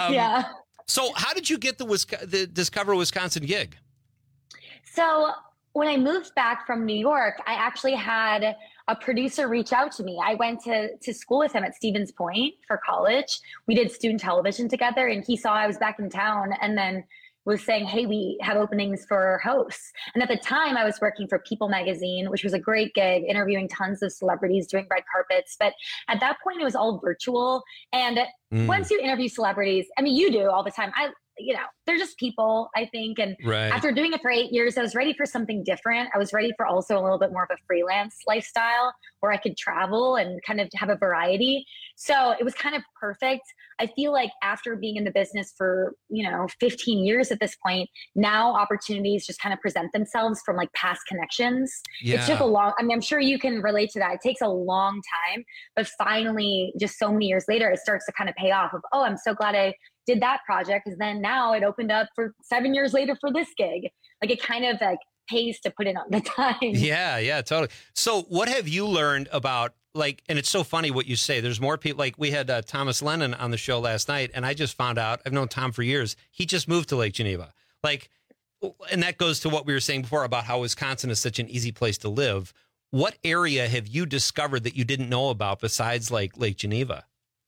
S30: Yeah.
S1: So how did you get the Discover Wisconsin gig?
S30: So when I moved back from New York, I actually had a producer reach out to me. I went to school with him at Stevens Point for college. We did student television together, and he saw I was back in town and then was saying, hey, we have openings for hosts. And at the time I was working for People Magazine, which was a great gig, interviewing tons of celebrities, doing red carpets. But at that point it was all virtual. And once you interview celebrities, I mean, you do all the time. They're just people, I think. And after doing it for 8 years, I was ready for something different. I was ready for also a little bit more of a freelance lifestyle where I could travel and kind of have a variety. So it was kind of perfect. I feel like after being in the business for, 15 years at this point, now opportunities just kind of present themselves from like past connections.
S1: Yeah.
S30: It took a long, I'm sure you can relate to that. It takes a long time, but finally, just so many years later, it starts to kind of pay off of, oh, I'm so glad I did that project, because then now it opened up for 7 years later for this gig. Like it kind of like pays to put in the time.
S1: Yeah, totally. So what have you learned about, like, and it's so funny what you say, there's more people, like we had Thomas Lennon on the show last night, and I just found out, I've known Tom for years, he just moved to Lake Geneva. Like, and that goes to what we were saying before about how Wisconsin is such an easy place to live. What area have you discovered that you didn't know about besides like Lake Geneva?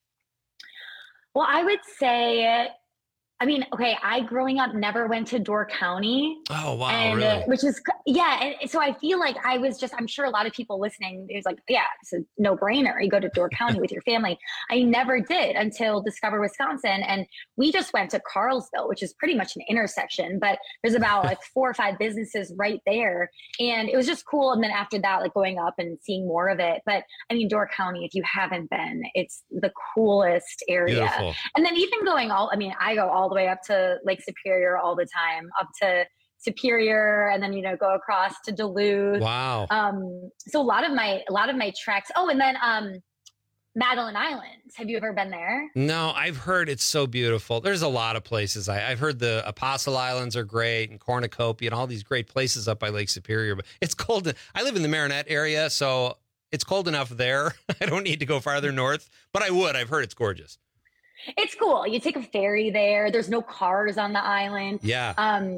S30: Well, I would say, I growing up never went to Door County.
S1: Oh, wow,
S30: and,
S1: really?
S30: Which is, and so I feel like I'm sure a lot of people listening, it was like, yeah, it's a no-brainer. You go to Door County with your family. I never did until Discover Wisconsin. And we just went to Carlsville, which is pretty much an intersection, but there's about like 4 or 5 businesses right there. And it was just cool. And then after that, like going up and seeing more of it. But Door County, if you haven't been, it's the coolest area.
S1: Beautiful.
S30: And then even going I go all the way up to Lake Superior all the time, up to Superior, and then go across to Duluth.
S1: Wow.
S30: So a lot of my treks. Oh, and then Madeline Island. Have you ever been there?
S1: No, I've heard it's so beautiful. There's a lot of places. I've heard the Apostle Islands are great, and Cornucopia, and all these great places up by Lake Superior. But it's cold. I live in the Marinette area, so it's cold enough there. I don't need to go farther north, but I would. I've heard it's gorgeous.
S30: It's cool. You take a ferry there. There's no cars on the island.
S1: Yeah.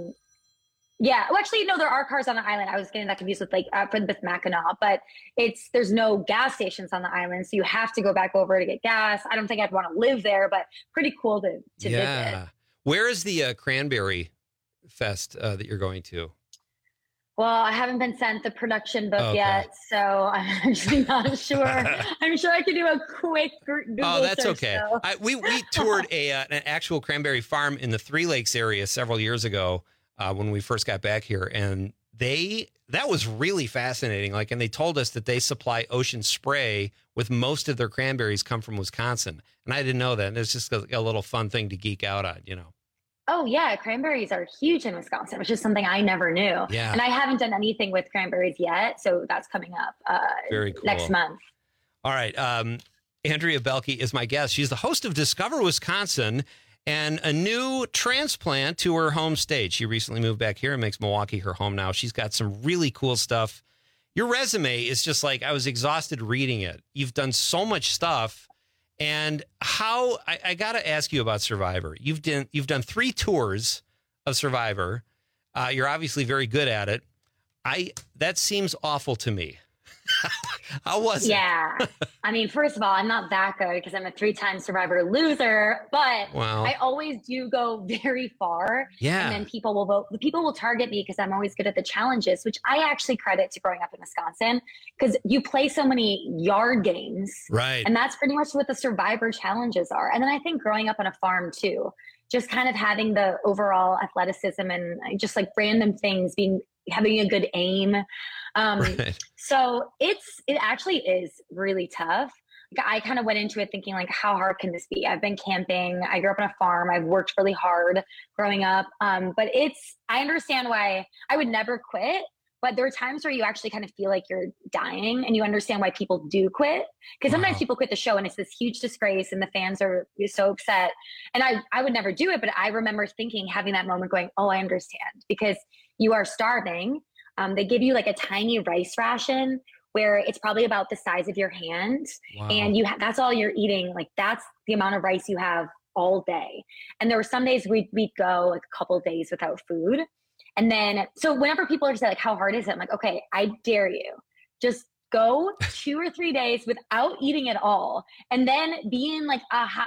S30: Yeah. Well, actually, no, there are cars on the island. I was getting that confused with with Mackinac, but there's no gas stations on the island. So you have to go back over to get gas. I don't think I'd want to live there, but pretty cool to visit.
S1: Where is the Cranberry Fest that you're going to?
S30: Well, I haven't been sent the production book yet, so I'm actually not sure. I'm sure I could do a quick Google
S1: Oh, that's
S30: search,
S1: okay.
S30: though.
S1: We toured an actual cranberry farm in the Three Lakes area several years ago when we first got back here, and that was really fascinating. And they told us that they supply Ocean Spray with most of their cranberries come from Wisconsin, and I didn't know that. And it's just a little fun thing to geek out on,
S30: Oh, yeah. Cranberries are huge in Wisconsin, which is something I never knew.
S1: Yeah.
S30: And I haven't done anything with cranberries yet. So that's coming up
S1: Very cool.
S30: next month.
S1: All right. Andrea Belke is my guest. She's the host of Discover Wisconsin and a new transplant to her home state. She recently moved back here and makes Milwaukee her home now. She's got some really cool stuff. Your resume is just like, I was exhausted reading it. You've done so much stuff. And how I got to ask you about Survivor. You've done 3 tours of Survivor. You're obviously very good at it. That seems awful to me. How was it?
S30: Yeah. First of all, I'm not that good because I'm a 3-time Survivor loser, but I always do go very far.
S1: Yeah.
S30: And then people will vote. The people will target me because I'm always good at the challenges, which I actually credit to growing up in Wisconsin because you play so many yard games.
S1: Right.
S30: And that's pretty much what the Survivor challenges are. And then I think growing up on a farm too, just kind of having the overall athleticism and just like random things, having a good aim.
S1: Right.
S30: So it actually is really tough. I kind of went into it thinking how hard can this be? I've been camping. I grew up on a farm. I've worked really hard growing up. But I understand why I would never quit, but there are times where you actually kind of feel like you're dying and you understand why people do quit. Because sometimes people quit the show and it's this huge disgrace and the fans are so upset. And I would never do it, but I remember having that moment going, oh, I understand, because you are starving. They give you a tiny rice ration where it's probably about the size of your hand. Wow. And that's all you're eating. That's the amount of rice you have all day. And there were some days we'd go a couple of days without food. And then, so whenever people are saying like, how hard is it? I'm like, okay, I dare you. Just go 2 or 3 days without eating at all. And then be in like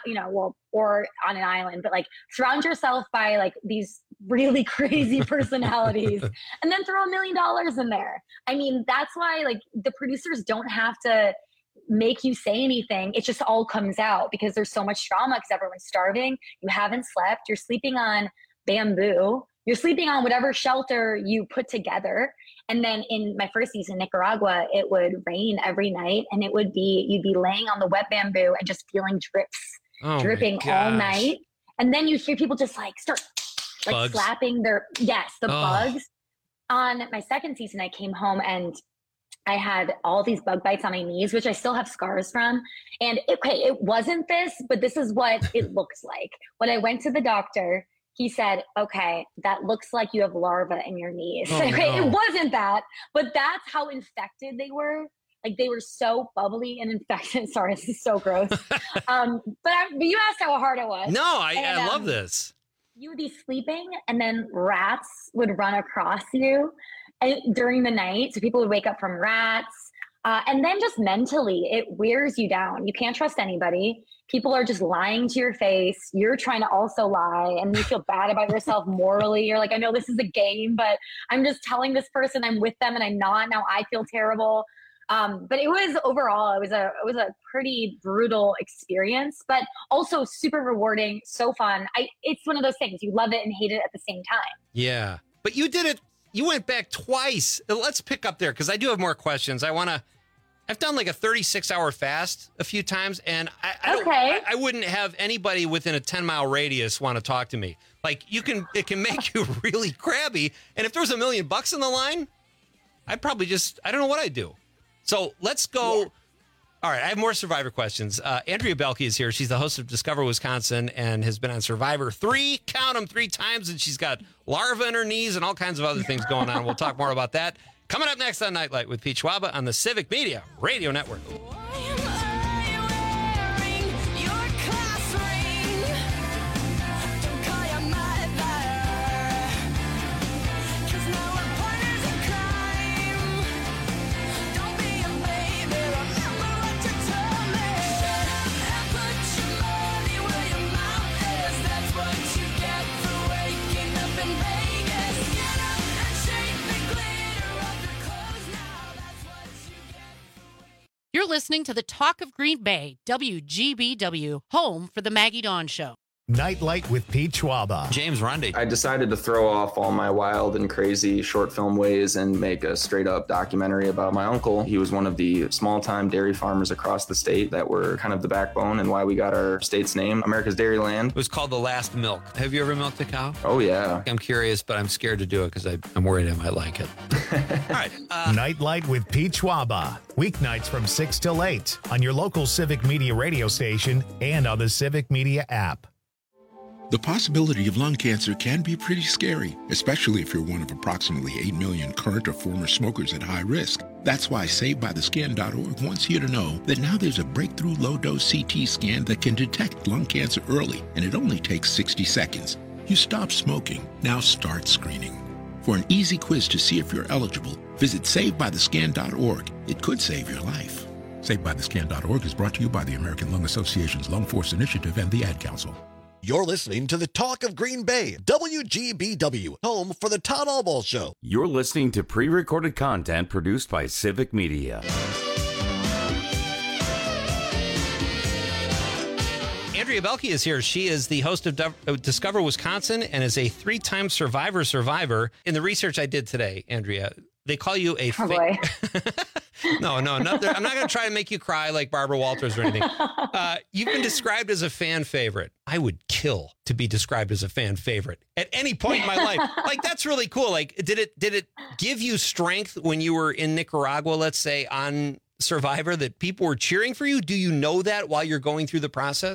S30: or on an island, but like surround yourself by like these really crazy personalities and then throw $1 million in there. I mean, that's why like the producers don't have to make you say anything. It just all comes out because there's so much drama because everyone's starving. You haven't slept. You're sleeping on bamboo. You're sleeping on whatever shelter you put together. And then in my first season, Nicaragua, it would rain every night and you'd be laying on the wet bamboo and just feeling dripping all night. And then you hear people just like start like bugs. Slapping their, bugs. On my second season, I came home and I had all these bug bites on my knees, which I still have scars from. And it wasn't this, but this is what it looks like. When I went to the doctor, he said, okay, that looks like you have larvae in your knees. Oh, okay, no. It wasn't that, but that's how infected they were. Like they were so bubbly and infected. Sorry, this is so gross. But you asked how hard it was.
S1: No, I love this.
S30: You would be sleeping and then rats would run across you during the night. So people would wake up from rats. And then just mentally, it wears you down. You can't trust anybody. People are just lying to your face. You're trying to also lie and you feel bad about yourself morally. You're like, I know this is a game, but I'm just telling this person I'm with them and I'm not. Now I feel terrible. But it was overall, it was a pretty brutal experience, but also super rewarding, so fun. It's one of those things you love it and hate it at the same time.
S1: Yeah, but you did it. You went back twice. Let's pick up there because I do have more questions. I've done like a 36-hour fast a few times, and I wouldn't have anybody within a 10-mile radius want to talk to me. Like it can make you really crabby. And if there was $1 million in the line, I'd probably I don't know what I'd do. So let's go. Yeah. All right, I have more Survivor questions. Andrea Belke is here. She's the host of Discover Wisconsin and has been on Survivor 3 times, and she's got larvae in her knees and all kinds of other things going on. We'll talk more about that. Coming up next on Nightlight with Pete Schwaba on the Civic Media Radio Network.
S2: You're listening to the Talk of Green Bay, WGBW, home for the Maggie Dawn Show.
S3: Nightlight with Pete Schwaba.
S1: James Rundy.
S4: I decided to throw off all my wild and crazy short film ways and make a straight up documentary about my uncle. He was one of the small time dairy farmers across the state that were kind of the backbone and why we got our state's name, America's Dairyland.
S1: It was called The Last Milk. Have you ever milked a cow?
S4: Oh, yeah.
S1: I'm curious, but I'm scared to do it because I'm worried I might like it. All right.
S3: Nightlight with Pete Schwaba. Weeknights from 6 till 8 on your local Civic Media radio station and on the Civic Media app.
S5: The possibility of lung cancer can be pretty scary, especially if you're one of approximately 8 million current or former smokers at high risk. That's why SaveByTheScan.org wants you to know that now there's a breakthrough low-dose CT scan that can detect lung cancer early, and it only takes 60 seconds. You stop smoking, now start screening. For an easy quiz to see if you're eligible, visit SaveByTheScan.org. It could save your life. SaveByTheScan.org is brought to you by the American Lung Association's Lung Force Initiative and the Ad Council.
S13: You're listening to the Talk of Green Bay, WGBW, home for the Todd Albaugh Show.
S20: You're listening to pre-recorded content produced by Civic Media.
S1: Andrea Belke is here. She is the host of Discover Wisconsin and is a 3-time survivor. In the research I did today, Andrea, they call you a No, I'm not going to try to make you cry like Barbara Walters or anything. You've been described as a fan favorite. I would kill to be described as a fan favorite at any point in my life. Like, that's really cool. Like, did it give you strength when you were in Nicaragua, let's say, on Survivor, that people were cheering for you? Do you know that while you're going through the process?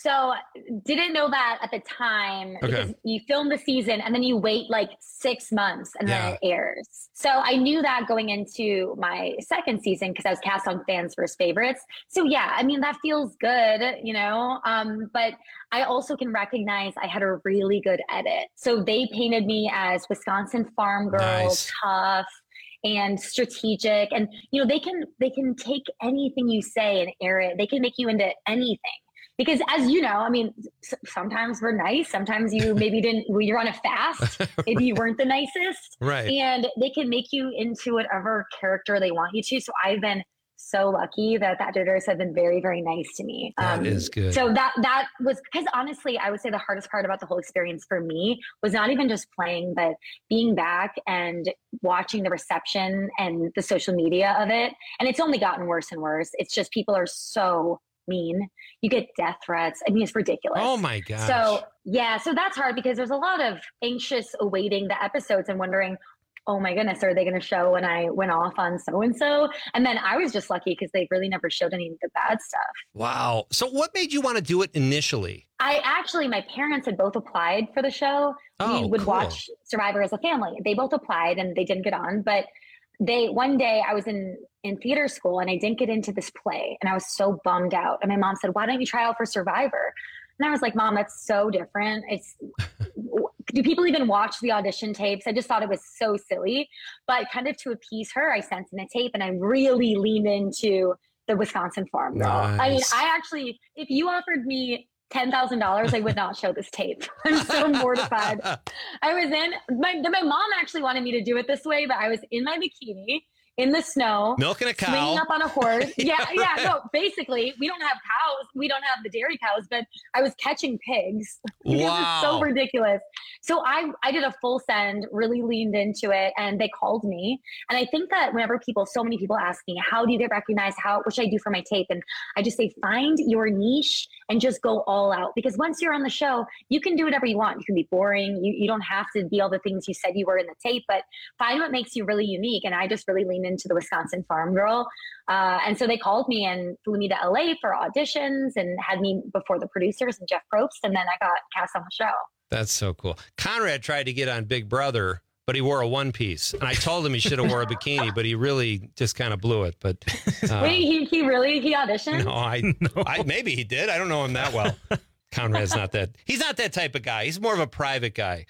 S30: So didn't know that at the time because you film the season and then you wait like 6 months and then it airs. So I knew that going into my second season because I was cast on Fans vs. Favorites. So yeah, I mean, that feels good, you know, but I also can recognize I had a really good edit. So they painted me as Wisconsin farm girl, tough and strategic. And, you know, they can take anything you say and air it. They can make you into anything. Because as you know, I mean, sometimes we're nice. Sometimes you maybe you're on a fast. Maybe you weren't the nicest.
S1: Right.
S30: And they can make you into whatever character they want you to. So I've been so lucky that the editors have been very, very nice to me.
S1: That is good.
S30: So that was, because honestly, I would say the hardest part about the whole experience for me was not even just playing, but being back and watching the reception and the social media of it. And it's only gotten worse and worse. It's just people are so mean. You get death threats. I mean, it's ridiculous.
S1: Oh my gosh.
S30: So yeah, so that's hard because there's a lot of anxious awaiting the episodes and wondering, oh my goodness, are they going to show when I went off on so-and-so? And then I was just lucky because they really never showed any of the bad stuff.
S1: Wow. So what made you want to do it initially?
S30: My parents had both applied for the show. We would watch Survivor as a family. They both applied and they didn't get on, but one day I was in theater school and I didn't get into this play and I was so bummed out. And my mom said, why don't you try out for Survivor? And I was like, Mom, that's so different. Do people even watch the audition tapes? I just thought it was so silly, but kind of to appease her, I sent in a tape and I really leaned into the Wisconsin farm girl.
S1: Nice.
S30: I mean, I actually, if you offered me $10,000, I would not show this tape. I'm so mortified. I was my mom actually wanted me to do it this way, but I was in my bikini in the snow,
S1: milking a cow,
S30: swinging up on a horse. No, basically we don't have cows. We don't have the dairy cows, but I was catching pigs. Wow. This is so ridiculous. So I did a full send, really leaned into it, and they called me. And I think that whenever so many people ask me, how do you get recognized? What should I do for my tape? And I just say, find your niche and just go all out. Because once you're on the show, you can do whatever you want. You can be boring. You don't have to be all the things you said you were in the tape, but find what makes you really unique. And I just really leaned into the Wisconsin farm girl. And so they called me and flew me to LA for auditions and had me before the producers and Jeff Probst. And then I got cast on the show. That's
S1: so cool. Conrad tried to get on Big Brother, but he wore a one piece. And I told him he should have wore a bikini, but he really just kind of blew it. But
S30: wait, he auditioned?
S1: No, maybe he did. I don't know him that well. Conrad's he's not that type of guy. He's more of a private guy.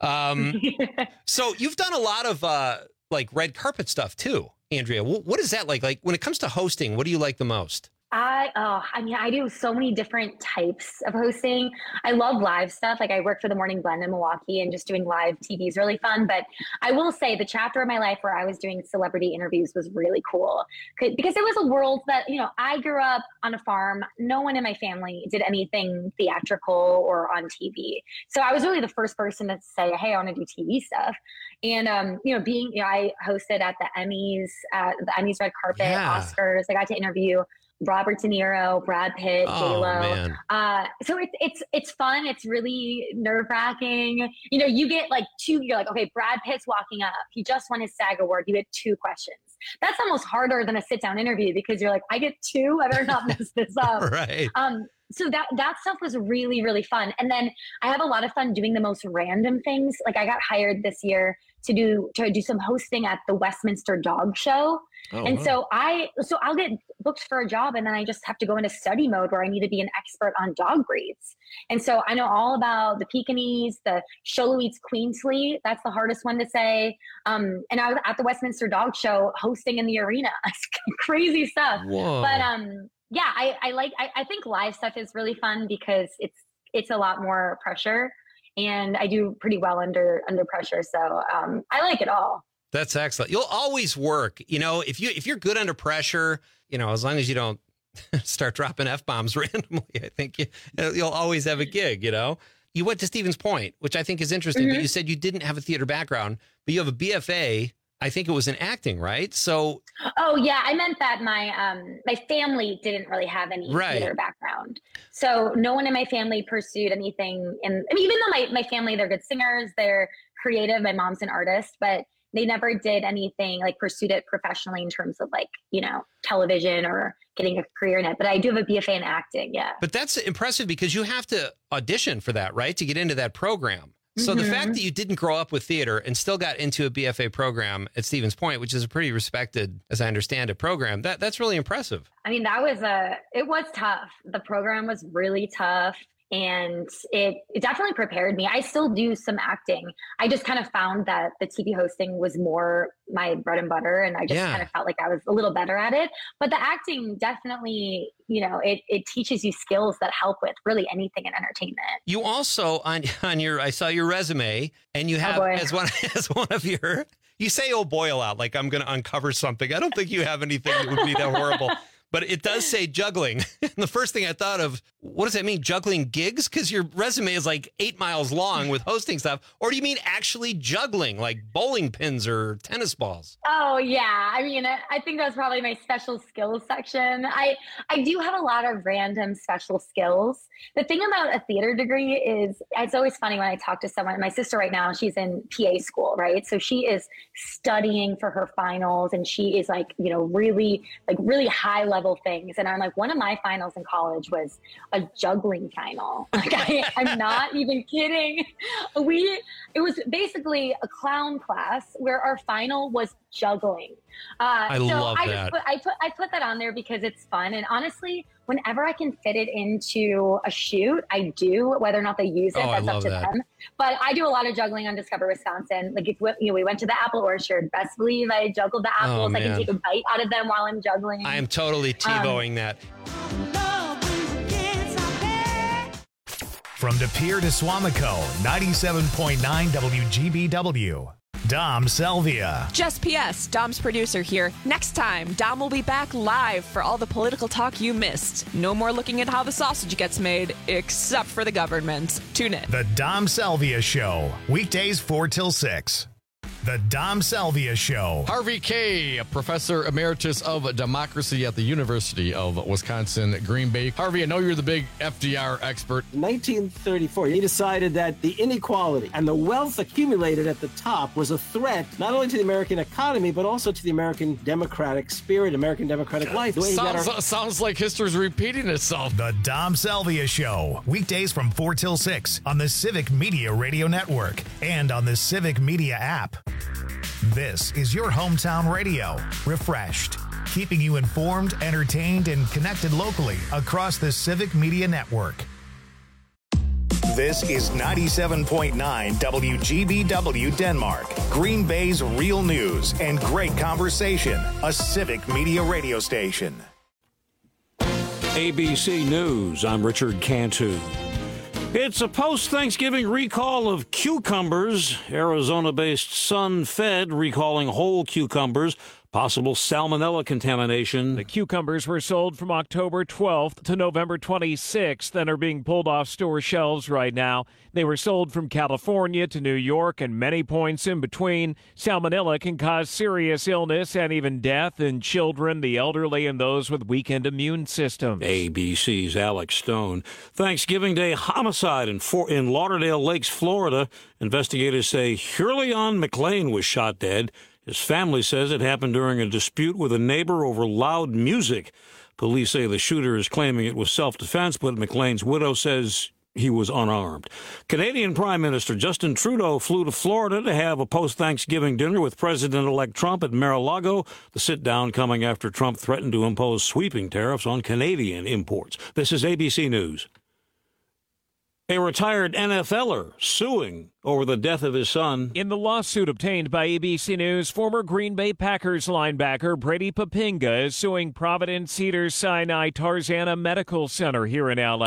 S1: So you've done a lot of like red carpet stuff too, Andrea. What is that like? Like when it comes to hosting, what do you like the most?
S30: I do so many different types of hosting. I love live stuff. Like I work for the Morning Blend in Milwaukee and just doing live TV is really fun. But I will say the chapter of my life where I was doing celebrity interviews was really cool because it was a world that, you know, I grew up on a farm. No one in my family did anything theatrical or on TV. So I was really the first person to say, hey, I want to do TV stuff. And, I hosted at the Emmys red carpet, Oscars. I got to interview Robert De Niro, Brad Pitt, J-Lo. So it's fun. It's really nerve wracking. You know, you get like you're like, okay, Brad Pitt's walking up. He just won his SAG award. You get 2 questions. That's almost harder than a sit down interview because you're like, I get 2. I better not mess this up.
S1: Right.
S30: So that stuff was really, really fun. And then I have a lot of fun doing the most random things. Like I got hired this year to do some hosting at the Westminster Dog Show. So I'll get booked for a job and then I just have to go into study mode where I need to be an expert on dog breeds. And so I know all about the Pekingese, the Xoloitzes Queensly. That's the hardest one to say. And I was at the Westminster Dog Show hosting in the arena. Crazy stuff.
S1: Whoa.
S30: But I think live stuff is really fun because it's a lot more pressure and I do pretty well under pressure. So I like it all.
S1: That's excellent. You'll always work. You know, if you're good under pressure, you know, as long as you don't start dropping F-bombs randomly, I think you'll always have a gig, you know. You went to Stevens Point, which I think is interesting, but you said you didn't have a theater background, but you have a BFA. I think it was in acting, right? So.
S30: Oh yeah, I meant that my family didn't really have any theater background, so no one in my family pursued anything. Even though my family, they're good singers, they're creative. My mom's an artist, but they never did anything like pursued it professionally in terms of like, television or getting a career in it. But I do have a BFA in acting. Yeah.
S1: But that's impressive because you have to audition for that, right? To get into that program. So the fact that you didn't grow up with theater and still got into a BFA program at Stevens Point, which is a pretty respected, as I understand it, program, that's really impressive.
S30: I mean, it was tough. The program was really tough. And it definitely prepared me. I still do some acting. I just kind of found that the TV hosting was more my bread and butter. And I just kind of felt like I was a little better at it. But the acting definitely, it teaches you skills that help with really anything in entertainment.
S1: You also, on I saw your resume, and you have as one of your, you say, oh boy, a lot, like I'm going to uncover something. I don't think you have anything that would be that horrible. But it does say juggling. And the first thing I thought of, what does that mean? Juggling gigs? Because your resume is like 8 miles long with hosting stuff. Or do you mean actually juggling, like bowling pins or tennis balls?
S30: Oh, yeah. I mean, I think that's probably my special skills section. I do have a lot of random special skills. The thing about a theater degree is it's always funny when I talk to someone. My sister right now, she's in PA school, right? So she is studying for her finals, and she is like, really high level things. And I'm like, one of my finals in college was a juggling final. Like I'm not even kidding. It was basically a clown class where our final was juggling.
S1: I love that.
S30: I put that on there because it's fun. And honestly, whenever I can fit it into a shoot, I do. Whether or not they use it, that's up to them. But I do a lot of juggling on Discover Wisconsin. Like if we went to the apple orchard, best believe I juggled the apples. I can take a bite out of them while I'm juggling.
S1: I am totally TiVoing that.
S3: From De Pere to Swamico, 97.9 WGBW. Dom Selvia.
S10: Just PS, Dom's producer here. Next time, Dom will be back live for all the political talk you missed. No more looking at how the sausage gets made, except for the government. Tune in.
S3: The Dom Selvia Show. Weekdays 4 till 6. The Dom Selvia Show.
S14: Harvey Kaye, Professor Emeritus of Democracy at the University of Wisconsin, Green Bay. Harvey, I know you're the big FDR expert.
S15: In 1934, he decided that the inequality and the wealth accumulated at the top was a threat not only to the American economy, but also to the American democratic spirit, American democratic life.
S14: Sounds like history's repeating itself.
S3: The Dom Selvia Show. Weekdays from 4 till 6 on the Civic Media Radio Network and on the Civic Media app. This is your hometown radio, refreshed, keeping you informed, entertained, and connected locally across the Civic Media Network. This is 97.9 WGBW Denmark, Green Bay's real news and great conversation, a Civic Media radio station.
S16: ABC News, I'm Richard Cantu. It's a post-Thanksgiving recall of cucumbers. Arizona-based SunFed recalling whole cucumbers. Possible salmonella contamination.
S17: The cucumbers were sold from October 12th to November 26th and are being pulled off store shelves right now. They were sold from California to New York and many points in between. Salmonella can cause serious illness and even death in children, the elderly, and those with weakened immune systems.
S16: ABC's Alex Stone. Thanksgiving Day homicide in Lauderdale Lakes, Florida. Investigators say Hurleon McLean was shot dead. His family says it happened during a dispute with a neighbor over loud music. Police say the shooter is claiming it was self-defense, but McLean's widow says he was unarmed. Canadian Prime Minister Justin Trudeau flew to Florida to have a post-Thanksgiving dinner with President-elect Trump at Mar-a-Lago. The sit-down coming after Trump threatened to impose sweeping tariffs on Canadian imports. This is ABC News. A retired NFLer suing over the death of his son.
S17: In the lawsuit obtained by ABC News, former Green Bay Packers linebacker Brady Papinga is suing Providence Cedars Sinai Tarzana Medical Center here in L.A.